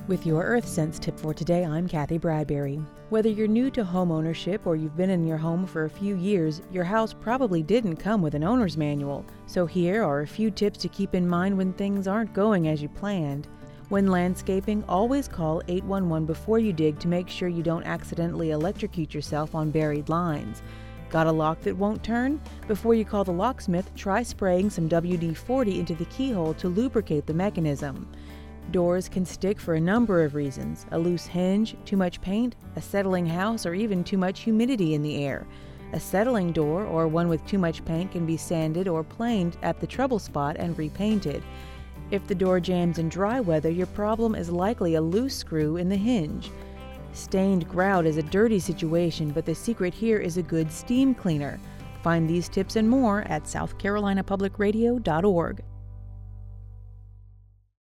With your EarthSense tip for today, I'm Kathy Bradbury. Whether you're new to home ownership or you've been in your home for a few years, your house probably didn't come with an owner's manual. So here are a few tips to keep in mind when things aren't going as you planned. When landscaping, always call 811 before you dig to make sure you don't accidentally electrocute yourself on buried lines. Got a lock that won't turn? Before you call the locksmith, try spraying some WD-40 into the keyhole to lubricate the mechanism. Doors can stick for a number of reasons: a loose hinge, too much paint, a settling house, or even too much humidity in the air. A settling door, or one with too much paint, can be sanded or planed at the trouble spot and repainted. If the door jams in dry weather, your problem is likely a loose screw in the hinge. Stained grout is a dirty situation, but the secret here is a good steam cleaner. Find these tips and more at southcarolinapublicradio.org.